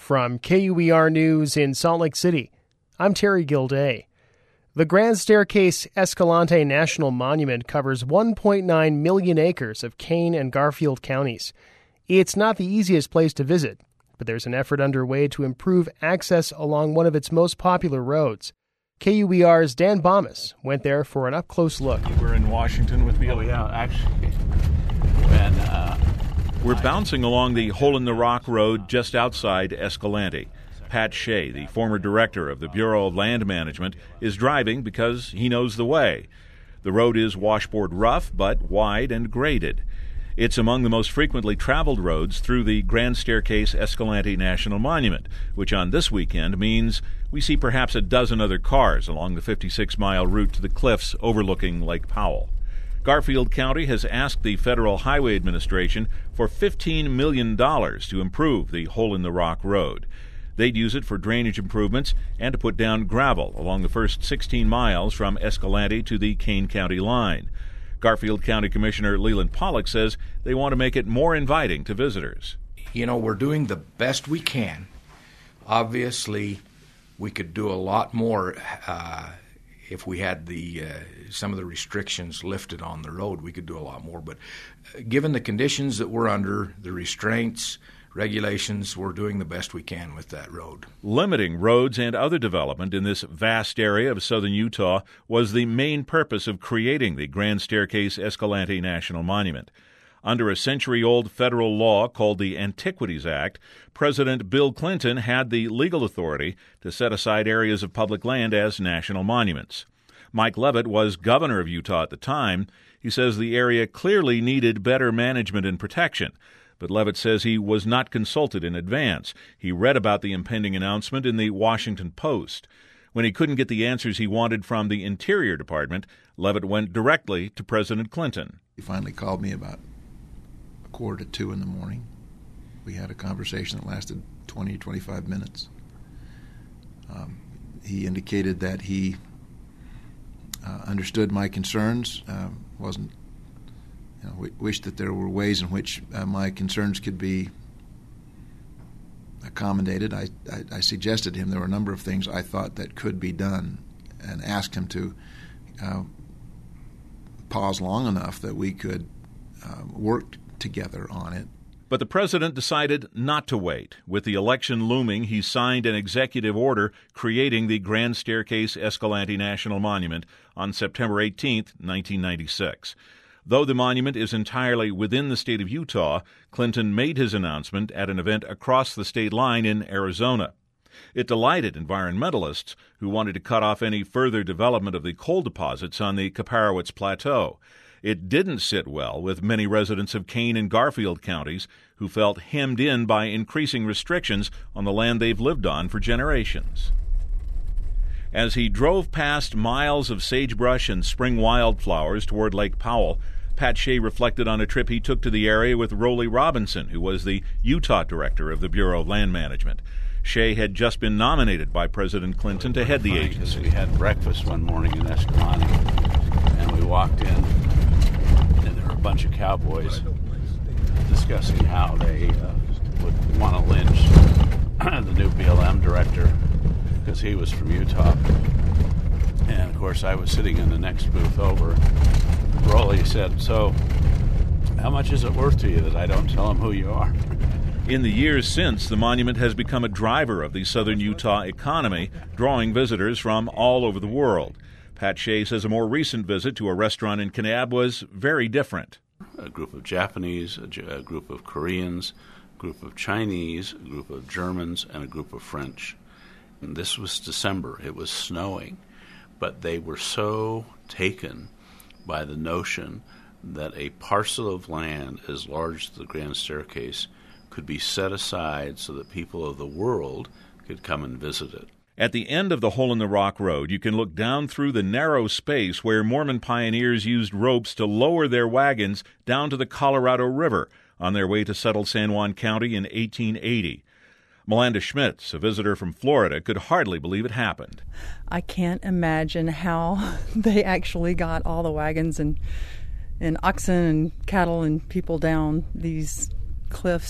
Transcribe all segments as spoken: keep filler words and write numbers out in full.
From K U E R News in Salt Lake City, I'm Terry Gilday. The Grand Staircase Escalante National Monument covers one point nine million acres of Kane and Garfield counties. It's not the easiest place to visit, but there's an effort underway to improve access along one of its most popular roads. K U E R's Dan Bomas went there for an up-close look. You were in Washington with me? Oh, yeah, actually. When, uh, We're bouncing along the Hole-in-the-Rock Road just outside Escalante. Pat Shea, the former director of the Bureau of Land Management, is driving because he knows the way. The road is washboard rough, but wide and graded. It's among the most frequently traveled roads through the Grand Staircase Escalante National Monument, which on this weekend means we see perhaps a dozen other cars along the fifty-six mile route to the cliffs overlooking Lake Powell. Garfield County has asked the Federal Highway Administration for fifteen million dollars to improve the Hole-in-the-Rock Road. They'd use it for drainage improvements and to put down gravel along the first sixteen miles from Escalante to the Kane County line. Garfield County Commissioner Leland Pollock says they want to make it more inviting to visitors. You know, we're doing the best we can. Obviously, we could do a lot more uh, if we had the uh, some of the restrictions lifted on the road. We could do a lot more. But uh, given the conditions that we're under, the restraints, regulations, we're doing the best we can with that road. Limiting roads and other development in this vast area of southern Utah was the main purpose of creating the Grand Staircase Escalante National Monument. Under a century-old federal law called the Antiquities Act, President Bill Clinton had the legal authority to set aside areas of public land as national monuments. Mike Leavitt was governor of Utah at the time. He says the area clearly needed better management and protection. But Leavitt says he was not consulted in advance. He read about the impending announcement in the Washington Post. When he couldn't get the answers he wanted from the Interior Department, Leavitt went directly to President Clinton. He finally called me about a quarter to two in the morning. We had a conversation that lasted twenty to twenty-five minutes. Um, he indicated that he uh, understood my concerns, uh, wasn't You know, we wish that there were ways in which uh, my concerns could be accommodated. I, I, I suggested to him there were a number of things I thought that could be done and asked him to uh, pause long enough that we could uh, work together on it. But the president decided not to wait. With the election looming, he signed an executive order creating the Grand Staircase Escalante National Monument on September eighteenth, nineteen ninety-six. Though the monument is entirely within the state of Utah, Clinton made his announcement at an event across the state line in Arizona. It delighted environmentalists who wanted to cut off any further development of the coal deposits on the Kaparowitz Plateau. It didn't sit well with many residents of Kane and Garfield counties who felt hemmed in by increasing restrictions on the land they've lived on for generations. As he drove past miles of sagebrush and spring wildflowers toward Lake Powell, Pat Shea reflected on a trip he took to the area with Rollie Robinson, who was the Utah director of the Bureau of Land Management. Shea had just been nominated by President Clinton to head the agency. We had breakfast one morning in Escalante, and we walked in, and there were a bunch of cowboys discussing how they uh, would want to lynch the new B L M director because he was from Utah. And, of course, I was sitting in the next booth over. Rollie said, "So, how much is it worth to you that I don't tell him who you are?" In the years since, the monument has become a driver of the southern Utah economy, drawing visitors from all over the world. Pat Shea says a more recent visit to a restaurant in Kanab was very different. A group of Japanese, a, a group of Koreans, a group of Chinese, a group of Germans, and a group of French. And this was December. It was snowing. But they were so taken by the notion that a parcel of land as large as the Grand Staircase could be set aside so that people of the world could come and visit it. At the end of the Hole-in-the-Rock Road, you can look down through the narrow space where Mormon pioneers used ropes to lower their wagons down to the Colorado River on their way to settle San Juan County in eighteen eighty. Melinda Schmitz, a visitor from Florida, could hardly believe it happened. I can't imagine how they actually got all the wagons and and oxen and cattle and people down these cliffs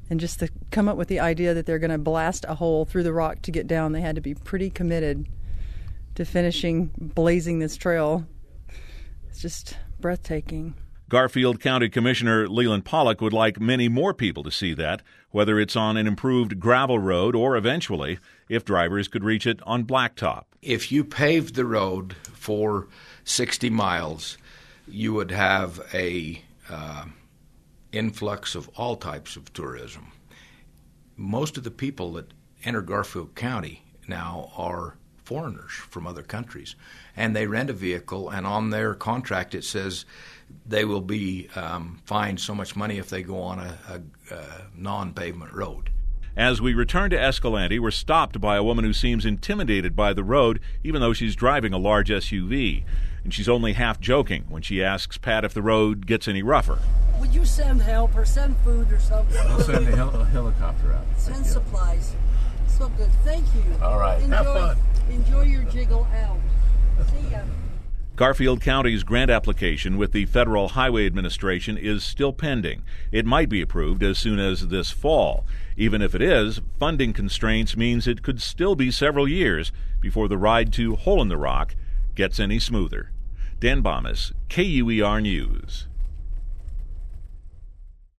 And just to come up with the idea that they're going to blast a hole through the rock to get down, they had to be pretty committed to finishing blazing this trail. It's just breathtaking. Garfield County Commissioner Leland Pollock would like many more people to see that, whether it's on an improved gravel road or eventually, if drivers could reach it on blacktop. If you paved the road for sixty miles, you would have a uh, influx of all types of tourism. Most of the people that enter Garfield County now are foreigners from other countries, and they rent a vehicle, and on their contract it says they will be um, fined so much money if they go on a, a, a non-pavement road. As we return to Escalante, we're stopped by a woman who seems intimidated by the road, even though she's driving a large S U V. And she's only half joking when she asks Pat if the road gets any rougher. Would you send help or send food or something? I'll send a, hel- a helicopter out. Send supplies. So good. Thank you. All right. Enjoy, Have fun. Enjoy your jiggle out. See ya. Garfield County's grant application with the Federal Highway Administration is still pending. It might be approved as soon as this fall. Even if it is, funding constraints means it could still be several years before the ride to Hole in the Rock gets any smoother. Dan Bomas, K U E R News.